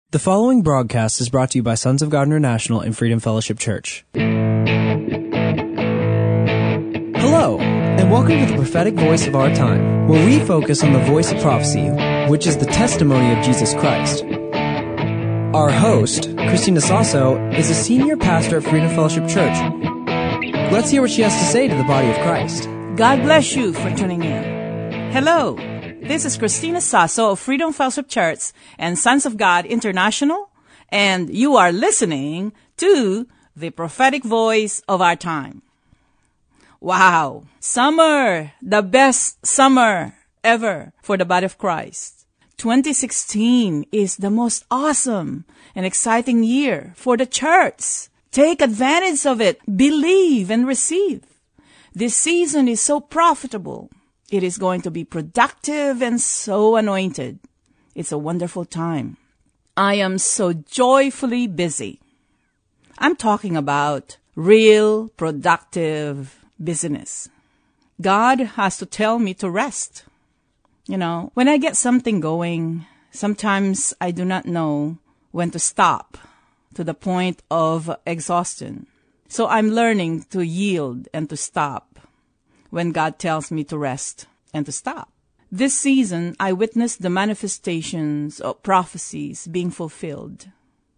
The following broadcast is brought to you by Sons of God International and Freedom Fellowship Church. Hello, and welcome to the prophetic voice of our time, where we focus on the voice of prophecy, which is the testimony of Jesus Christ. Our host, Christina Sasso, is a senior pastor at Freedom Fellowship Church. Let's hear what she has to say to the body of Christ. God bless you for tuning in. Hello, this is Christina Sasso of Freedom Fellowship Church and Sons of God International, and you are listening to the prophetic voice of our time. Wow, summer, the best summer ever for the body of Christ. 2016 is the most awesome and exciting year for the church. Take advantage of it. Believe and receive. This season is so profitable. It is going to be productive and so anointed. It's a wonderful time. I am so joyfully busy. I'm talking about real productive business. God has to tell me to rest. You know, when I get something going, sometimes I do not know when to stop to the point of exhaustion. So I'm learning to yield and to stop when God tells me to rest and to stop. This season, I witnessed the manifestations of prophecies being fulfilled.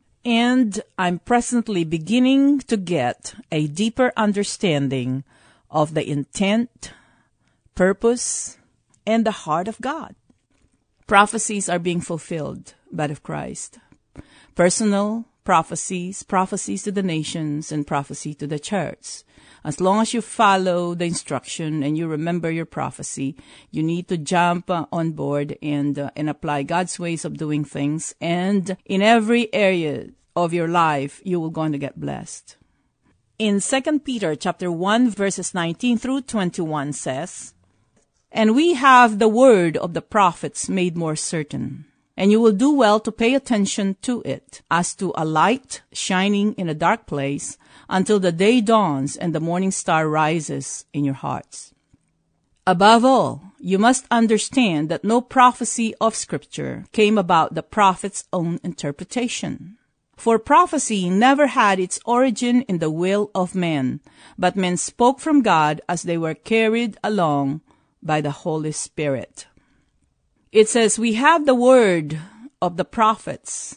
And I'm presently beginning to get a deeper understanding of the intent, purpose, and the heart of God. Prophecies are being fulfilled, body of Christ. Personal prophecies, prophecies to the nations, and prophecy to the church. As long as you follow the instruction and you remember your prophecy, you need to jump on board and apply God's ways of doing things. And in every area of your life, you will going to get blessed. In 2 Peter chapter 1, verses 19 through 21 says, "And we have the word of the prophets made more certain. And you will do well to pay attention to it, as to a light shining in a dark place, until the day dawns and the morning star rises in your hearts. Above all, you must understand that no prophecy of Scripture came about the prophet's own interpretation. For prophecy never had its origin in the will of men, but men spoke from God as they were carried along by the Holy Spirit." It says, we have the word of the prophets,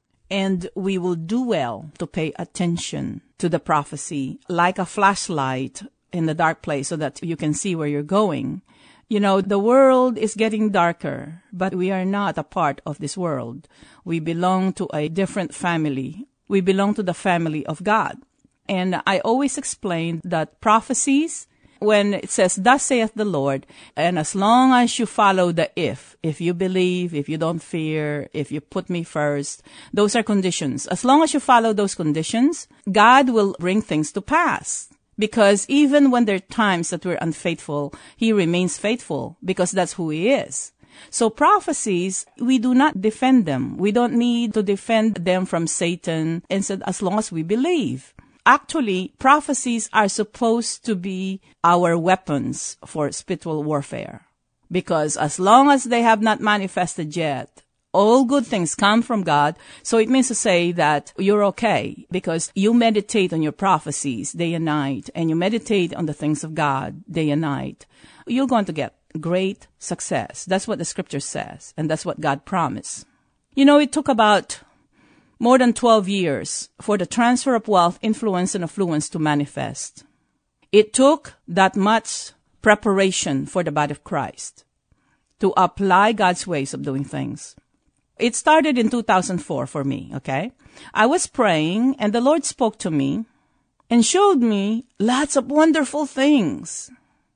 and we will do well to pay attention to the prophecy like a flashlight in the dark place so that you can see where you're going. You know, the world is getting darker, but we are not a part of this world. We belong to a different family. We belong to the family of God. And I always explain that prophecies, when it says, "Thus saith the Lord," and as long as you follow the if you believe, if you don't fear, if you put me first, those are conditions. As long as you follow those conditions, God will bring things to pass. Because even when there are times that we're unfaithful, He remains faithful because that's who He is. So prophecies, we do not defend them. We don't need to defend them from Satan, and said, as long as we believe. Actually, prophecies are supposed to be our weapons for spiritual warfare. Because as long as they have not manifested yet, all good things come from God. So it means to say that you're okay because you meditate on your prophecies day and night, and you meditate on the things of God day and night. You're going to get great success. That's what the scripture says, and that's what God promised. You know, it took about more than 12 years for the transfer of wealth, influence, and affluence to manifest. It took that much preparation for the body of Christ to apply God's ways of doing things. It started in 2004 for me, okay? I was praying, and the Lord spoke to me and showed me lots of wonderful things.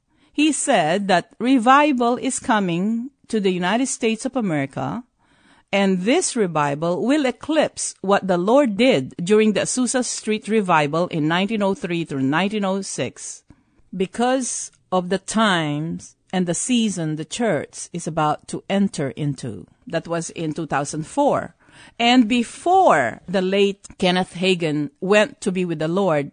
He said that revival is coming to the United States of America, and this revival will eclipse what the Lord did during the Azusa Street revival in 1903 through 1906. Because of the times and the season the church is about to enter into. That was in 2004. And before the late Kenneth Hagin went to be with the Lord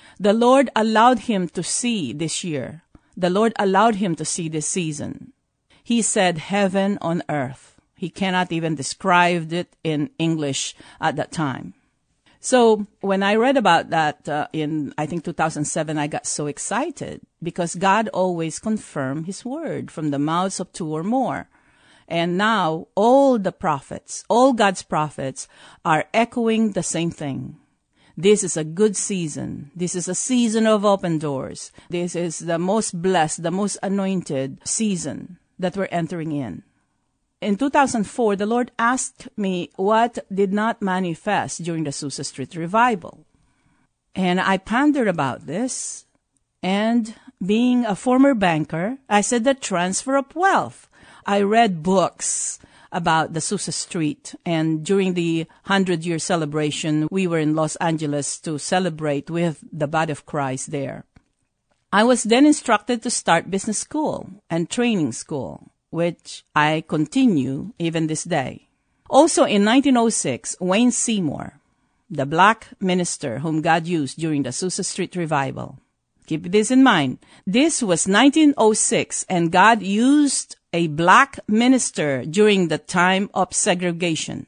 allowed him to see this year. The Lord allowed him to see this season. He said, heaven on earth He cannot even describe it in English at that time. So when I read about that in, I think, 2007, I got so excited because God always confirmed His word from the mouths of two or more. And now all the prophets, all God's prophets are echoing the same thing. This is a good season. This is a season of open doors. This is the most blessed, the most anointed season that we're entering in. In 2004, the Lord asked me what did not manifest during the Azusa Street revival. And I pondered about this. And being a former banker, I said the transfer of wealth. I read books about the Azusa Street. And during the 100-year celebration, we were in Los Angeles to celebrate with the body of Christ there. I was then instructed to start business school and training school, which I continue even this day. Also in 1906, Wayne Seymour, the black minister whom God used during the Azusa Street revival. Keep this in mind. This was 1906, and God used a black minister during the time of segregation.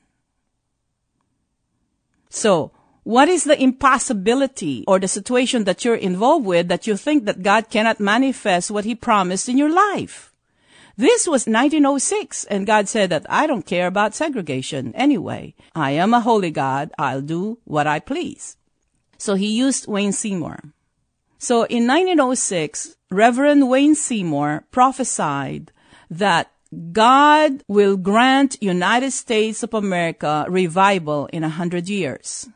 So, what is the impossibility or the situation that you're involved with that you think that God cannot manifest what He promised in your life? This was 1906, and God said that I don't care about segregation anyway. I am a holy God. I'll do what I please. So He used Wayne Seymour. So in 1906, Reverend Wayne Seymour prophesied that God will grant United States of America revival in 100 years.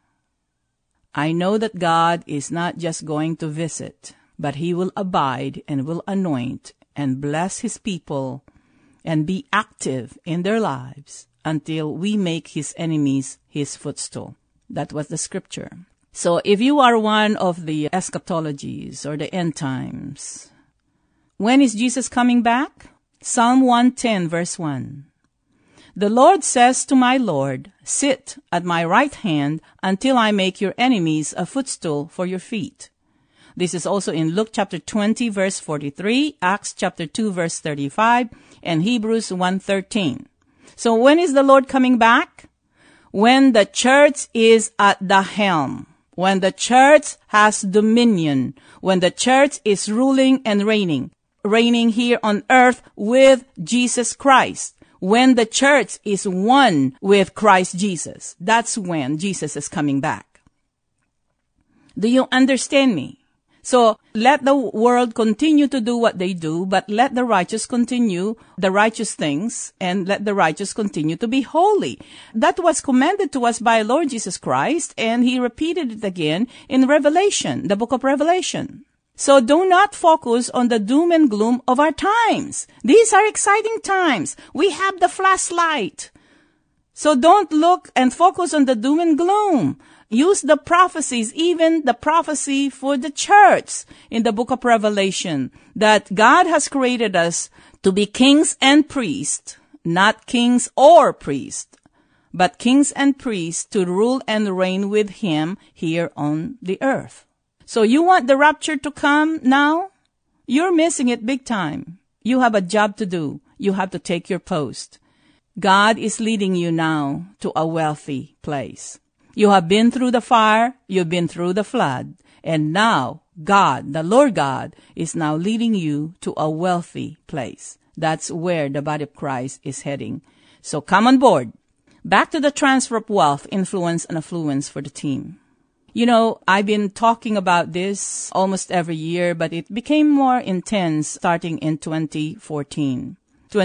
I know that God is not just going to visit, but He will abide and will anoint and bless His people and be active in their lives until we make His enemies His footstool. That was the scripture. So if you are one of the eschatologies or the end times, when is Jesus coming back? Psalm 110 verse 1. The Lord says to my Lord, sit at my right hand until I make your enemies a footstool for your feet. This is also in Luke chapter 20 verse 43, Acts chapter 2 verse 35, and Hebrews 1:13. So when is the Lord coming back? When the church is at the helm. When the church has dominion. When the church is ruling and reigning here on earth with Jesus Christ. When the church is one with Christ Jesus. That's when Jesus is coming back. Do you understand me? So let the world continue to do what they do, but let the righteous continue the righteous things, and let the righteous continue to be holy. That was commanded to us by Lord Jesus Christ, and He repeated it again in Revelation, the book of Revelation. So do not focus on the doom and gloom of our times. These are exciting times. We have the flashlight. So don't look and focus on the doom and gloom. Use the prophecies, even the prophecy for the church in the book of Revelation, that God has created us to be kings and priests, not kings or priests, but kings and priests to rule and reign with Him here on the earth. So you want the rapture to come now? You're missing it big time. You have a job to do. You have to take your post. God is leading you now to a wealthy place. You have been through the fire, you've been through the flood, and now God, the Lord God, is now leading you to a wealthy place. That's where the body of Christ is heading. So come on board. Back to the transfer of wealth, influence, and affluence for the team. You know, I've been talking about this almost every year, but it became more intense starting in 2014.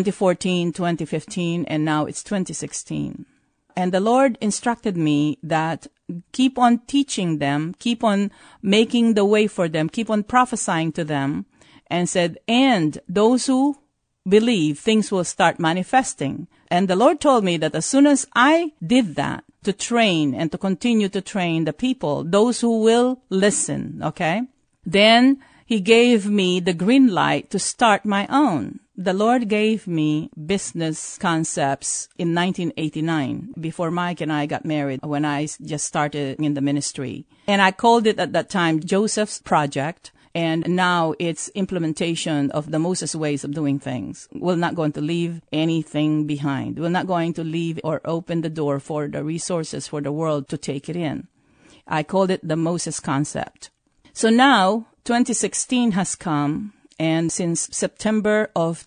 2014, 2015, and now it's 2016. And the Lord instructed me that keep on teaching them, keep on making the way for them, keep on prophesying to them, and said, and those who believe, things will start manifesting. And the Lord told me that as soon as I did that, to train and to continue to train the people, those who will listen, okay? Then He gave me the green light to start my own. The Lord gave me business concepts in 1989, before Mike and I got married, when I just started in the ministry. And I called it at that time Joseph's Project. And now it's implementation of the Moses ways of doing things. We're not going to leave anything behind. We're not going to leave or open the door for the resources for the world to take it in. I called it the Moses concept. So now 2016 has come, and since September of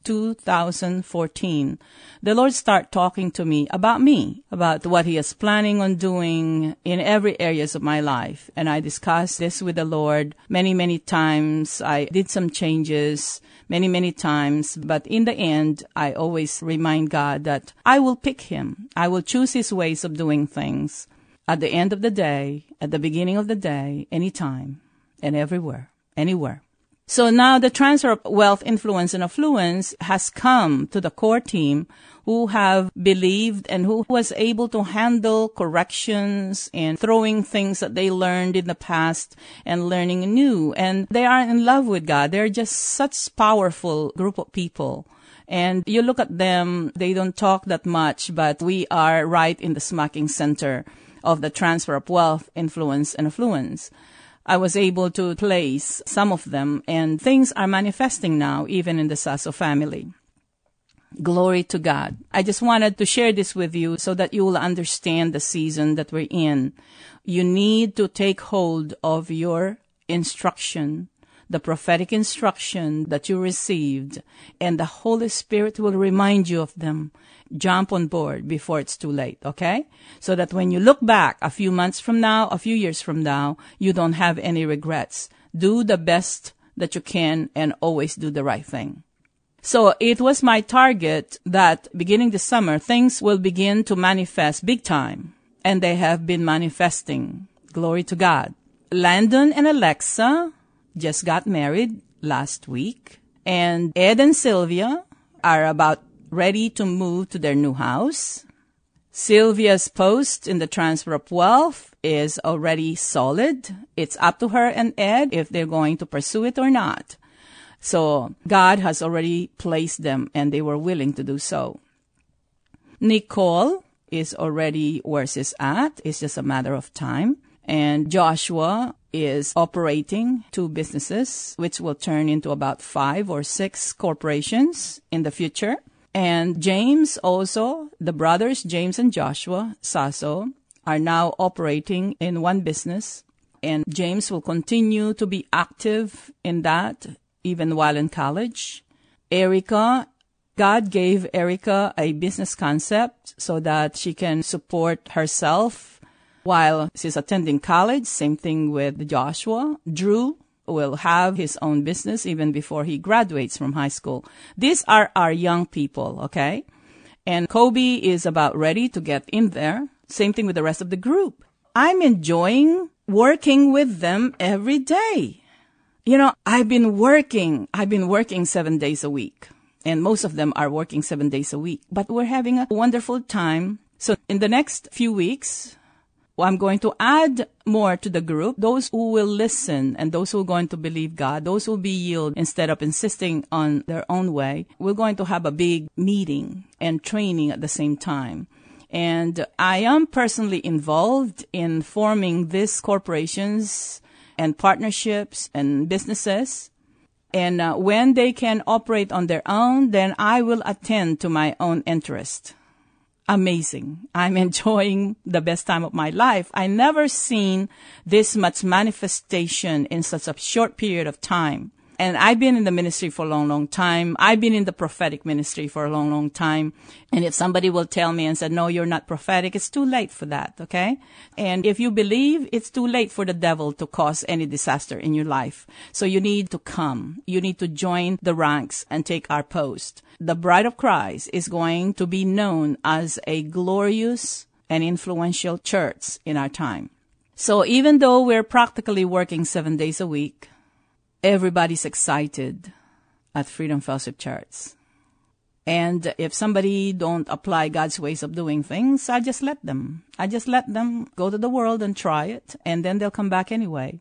2014, the Lord started talking to me, about what He is planning on doing in every areas of my life. And I discussed this with the Lord many times. I did some changes many times. But in the end, I always remind God that I will pick Him. I will choose His ways of doing things at the end of the day, at the beginning of the day, anytime and everywhere, anywhere. So now the transfer of wealth, influence, and affluence has come to the core team who have believed and who was able to handle corrections and throwing things that they learned in the past and learning new. And they are in love with God. They're just such powerful group of people. And you look at them, they don't talk that much, but we are right in the smacking center of the transfer of wealth, influence, and affluence. I was able to place some of them, and things are manifesting now, even in the Sasso family. Glory to God. I just wanted to share this with you so that you will understand the season that we're in. You need to take hold of your instruction, the prophetic instruction that you received, and the Holy Spirit will remind you of them. Jump on board before it's too late, okay? So that when you look back a few months from now, a few years from now, you don't have any regrets. Do the best that you can and always do the right thing. So it was my target that beginning this summer, things will begin to manifest big time. And they have been manifesting. Glory to God. Landon and Alexa just got married last week. And Ed and Sylvia are about ready to move to their new house. Sylvia's post in the transfer of wealth is already solid. It's up to her and Ed if they're going to pursue it or not. So God has already placed them and they were willing to do so. Nicole is already where she's at. It's just a matter of time. And Joshua is operating 2 businesses, which will turn into about 5 or 6 corporations in the future. And James also, the brothers, James and Joshua Sasso, are now operating in 1 business. And James will continue to be active in that even while in college. Erica, God gave Erica a business concept so that she can support herself while she's attending college. Same thing with Joshua. Drew will have his own business even before he graduates from high school. These are our young people, okay? And Kobe is about ready to get in there. Same thing with the rest of the group. I'm enjoying working with them every day. You know, I've been working 7 days a week. And most of them are working 7 days a week. But we're having a wonderful time. So in the next few weeks, I'm going to add more to the group, those who will listen and those who are going to believe God, those who will be yield instead of insisting on their own way. We're going to have a big meeting and training at the same time. And I am personally involved in forming these corporations and partnerships and businesses. And when they can operate on their own, then I will attend to my own interest. Amazing. I'm enjoying the best time of my life. I never seen this much manifestation in such a short period of time. And I've been in the ministry for a long time. I've been in the prophetic ministry for a long time. And if somebody will tell me and say, no, you're not prophetic, it's too late for that, okay? And if you believe, it's too late for the devil to cause any disaster in your life. So you need to come. You need to join the ranks and take our post. The bride of Christ is going to be known as a glorious and influential church in our time. So even though we're practically working 7 days a week, everybody's excited at Freedom Fellowship Church. And if somebody don't apply God's ways of doing things, I just let them. I just let them go to the world and try it, and then they'll come back anyway.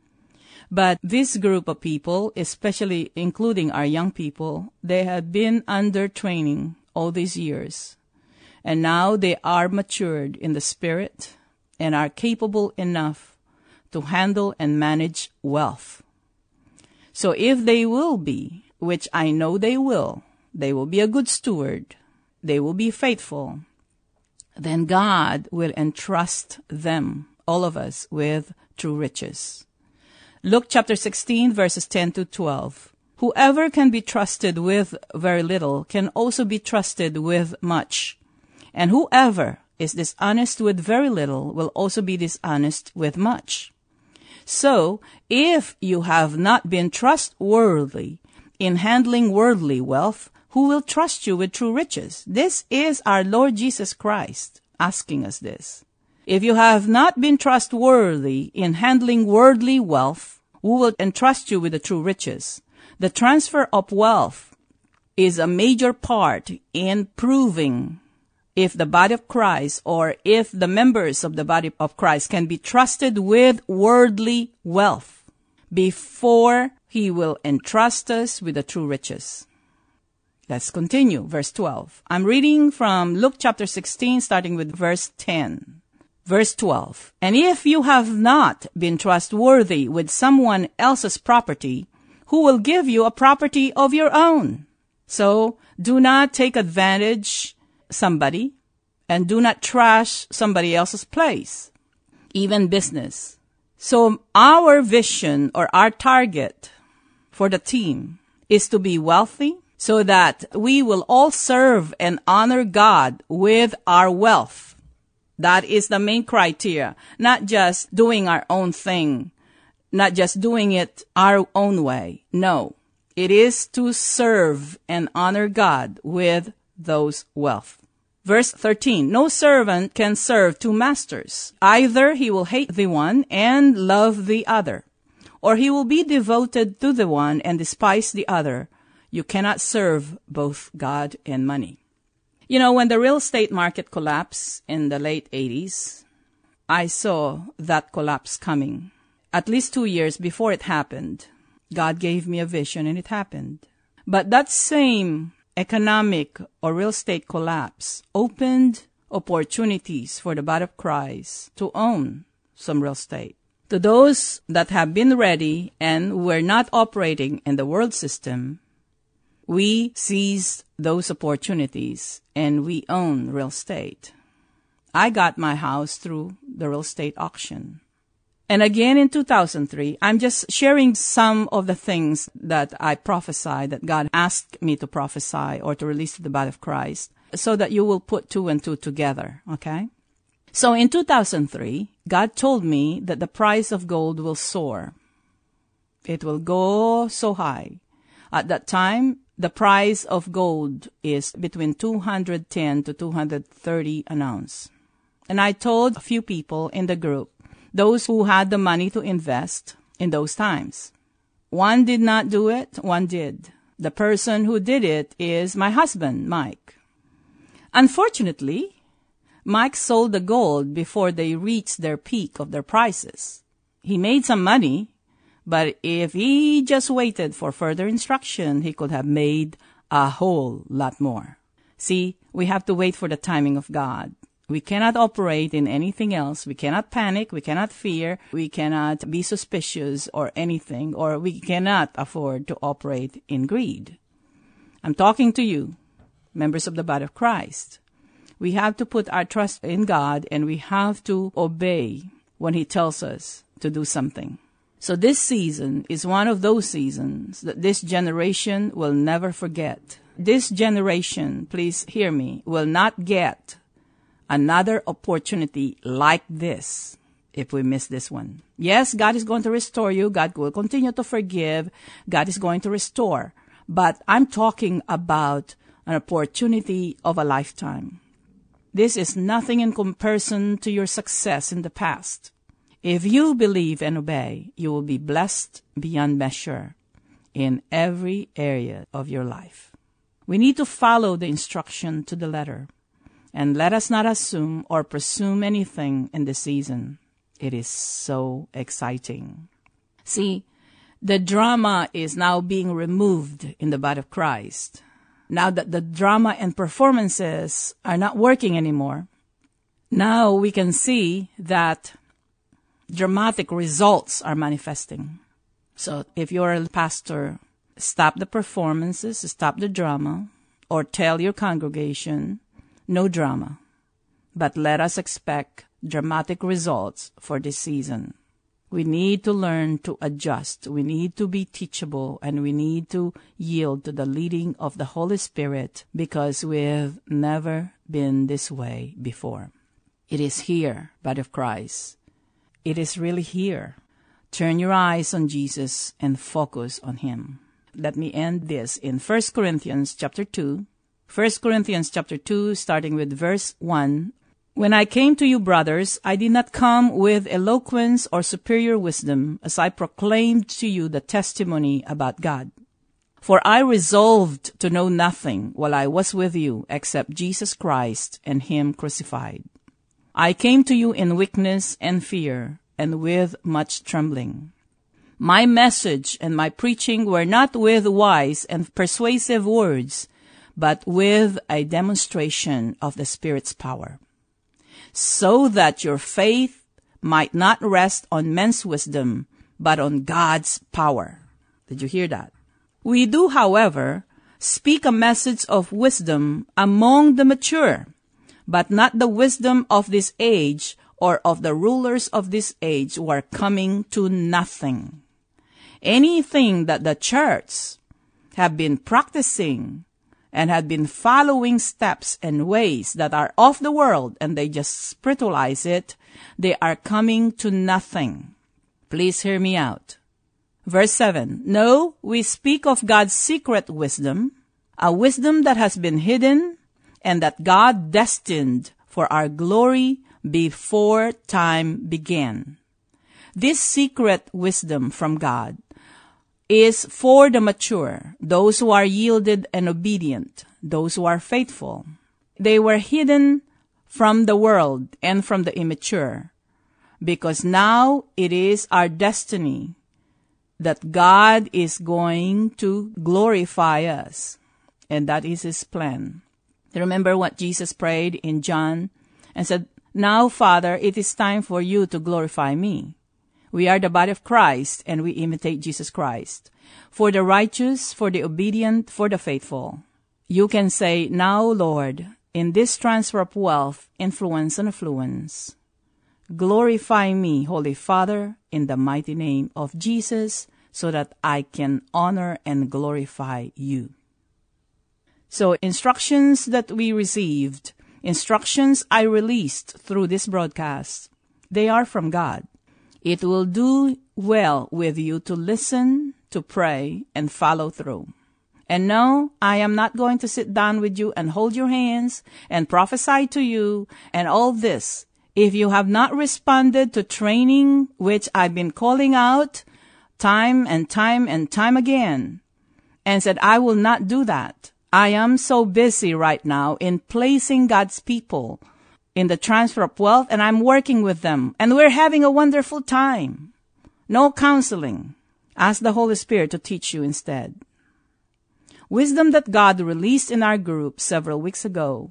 But this group of people, especially including our young people, they have been under training all these years. And now they are matured in the spirit and are capable enough to handle and manage wealth. So if they will be, which I know they will be a good steward, they will be faithful, then God will entrust them, all of us, with true riches. Luke chapter 16, verses 10 to 12. Whoever can be trusted with very little can also be trusted with much. And whoever is dishonest with very little will also be dishonest with much. So, if you have not been trustworthy in handling worldly wealth, who will trust you with true riches? This is our Lord Jesus Christ asking us this. If you have not been trustworthy in handling worldly wealth, who will entrust you with the true riches? The transfer of wealth is a major part in proving if the body of Christ or if the members of the body of Christ can be trusted with worldly wealth before He will entrust us with the true riches. Let's continue. Verse 12. I'm reading from Luke chapter 16, starting with verse 10. Verse 12. And if you have not been trustworthy with someone else's property, who will give you a property of your own? So do not take advantage somebody, and do not trash somebody else's place, even business. So our vision or our target for the team is to be wealthy so that we will all serve and honor God with our wealth. That is the main criteria, not just doing our own thing, not just doing it our own way. No, it is to serve and honor God with those wealth. Verse 13, no servant can serve two masters. Either he will hate the one and love the other, or he will be devoted to the one and despise the other. You cannot serve both God and money. You know, when the real estate market collapsed in the late 80s, I saw that collapse coming. At least 2 years before it happened, God gave me a vision and it happened. But that same economic or real estate collapse opened opportunities for the body of Christ to own some real estate. To those that have been ready and were not operating in the world system, we seized those opportunities and we own real estate. I got my house through the real estate auction. And again in 2003, I'm just sharing some of the things that I prophesied, that God asked me to prophesy or to release to the body of Christ, so that you will put 2 and 2 together, okay? So in 2003, God told me that the price of gold will soar. It will go so high. At that time, the price of gold is between $210 to $230 an ounce. And I told a few people in the group, those who had the money to invest in those times. One did not do it, one did. The person who did it is my husband, Mike. Unfortunately, Mike sold the gold before they reached their peak of their prices. He made some money, but if he just waited for further instruction, he could have made a whole lot more. See, we have to wait for the timing of God. We cannot operate in anything else. We cannot panic. We cannot fear. We cannot be suspicious or anything, or we cannot afford to operate in greed. I'm talking to you, members of the body of Christ. We have to put our trust in God and we have to obey when He tells us to do something. So this season is one of those seasons that this generation will never forget. This generation, please hear me, will not get another opportunity like this if we miss this one. Yes, God is going to restore you. God will continue to forgive. God is going to restore. But I'm talking about an opportunity of a lifetime. This is nothing in comparison to your success in the past. If you believe and obey, you will be blessed beyond measure in every area of your life. We need to follow the instruction to the letter. And let us not assume or presume anything in this season. It is so exciting. See, the drama is now being removed in the body of Christ. Now that the drama and performances are not working anymore, now we can see that dramatic results are manifesting. So if you're a pastor, stop the performances, stop the drama, or tell your congregation, no drama. But let us expect dramatic results for this season. We need to learn to adjust. We need to be teachable, and we need to yield to the leading of the Holy Spirit, because we've never been this way before. It is here, body of Christ. It is really here. Turn your eyes on Jesus and focus on Him. Let me end this in 1 Corinthians chapter 2. 1 Corinthians chapter 2, starting with verse 1. When I came to you, brothers, I did not come with eloquence or superior wisdom, as I proclaimed to you the testimony about God. For I resolved to know nothing while I was with you except Jesus Christ and Him crucified. I came to you in weakness and fear and with much trembling. My message and my preaching were not with wise and persuasive words, but with a demonstration of the Spirit's power, so that your faith might not rest on men's wisdom, but on God's power. Did you hear that? We do, however, speak a message of wisdom among the mature, but not the wisdom of this age or of the rulers of this age who are coming to nothing. Anything that the church have been practicing and had been following steps and ways that are of the world, and they just spiritualize it, they are coming to nothing. Please hear me out. Verse 7, No, we speak of God's secret wisdom, a wisdom that has been hidden and that God destined for our glory before time began. This secret wisdom from God is for the mature, those who are yielded and obedient, those who are faithful. They were hidden from the world and from the immature, because now it is our destiny that God is going to glorify us, and that is His plan. Remember what Jesus prayed in John and said, Now, Father, it is time for you to glorify me. We are the body of Christ, and we imitate Jesus Christ. For the righteous, for the obedient, for the faithful. You can say, Now, Lord, in this transfer of wealth, influence, and affluence, glorify me, Holy Father, in the mighty name of Jesus, so that I can honor and glorify you. So, instructions that we received, instructions I released through this broadcast, they are from God. It will do well with you to listen, to pray, and follow through. And no, I am not going to sit down with you and hold your hands and prophesy to you and all this. If you have not responded to training, which I've been calling out time and time and time again, and said, I will not do that. I am so busy right now in placing God's people in the transfer of wealth, and I'm working with them, and we're having a wonderful time. No counseling. Ask the Holy Spirit to teach you instead. Wisdom that God released in our group several weeks ago.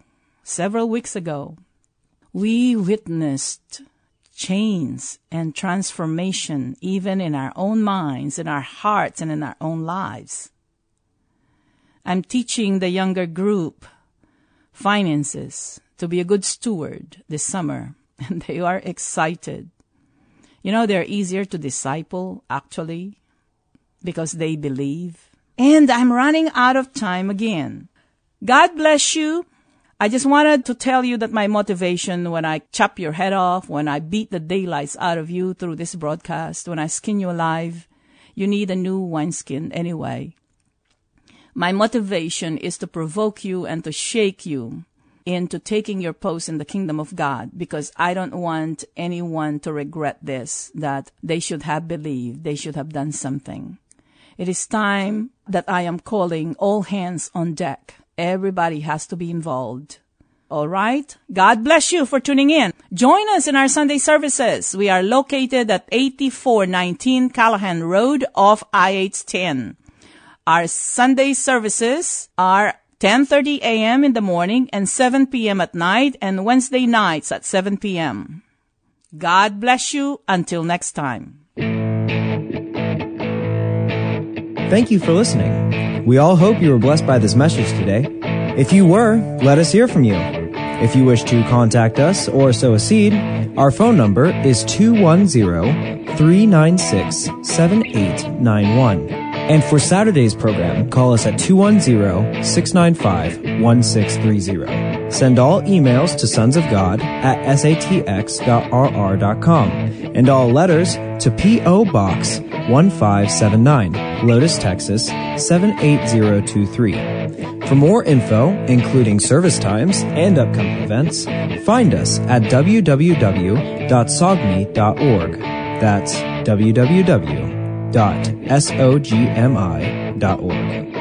We witnessed change and transformation even in our own minds, in our hearts, and in our own lives. I'm teaching the younger group finances, to be a good steward this summer, and they are excited. You know, they're easier to disciple, actually, because they believe. And I'm running out of time again. God bless you. I just wanted to tell you that my motivation when I chop your head off, when I beat the daylights out of you through this broadcast, when I skin you alive, you need a new wineskin anyway. My motivation is to provoke you and to shake you into taking your post in the kingdom of God, because I don't want anyone to regret this, that they should have believed, they should have done something. It is time that I am calling all hands on deck. Everybody has to be involved. All right? God bless you for tuning in. Join us in our Sunday services. We are located at 8419 Callahan Road off I-810. Our Sunday services are 10:30 a.m. in the morning and 7 p.m. at night, and Wednesday nights at 7 p.m. God bless you. Until next time. Thank you for listening. We all hope you were blessed by this message today. If you were, let us hear from you. If you wish to contact us or sow a seed, our phone number is 210-396-7891. And for Saturday's program, call us at 210-695-1630. Send all emails to sonsofgod@satx.rr.com and all letters to P.O. Box 1579, Lotus, Texas 78023. For more info, including service times and upcoming events, find us at www.sogmi.org. That's www.sogmi.org.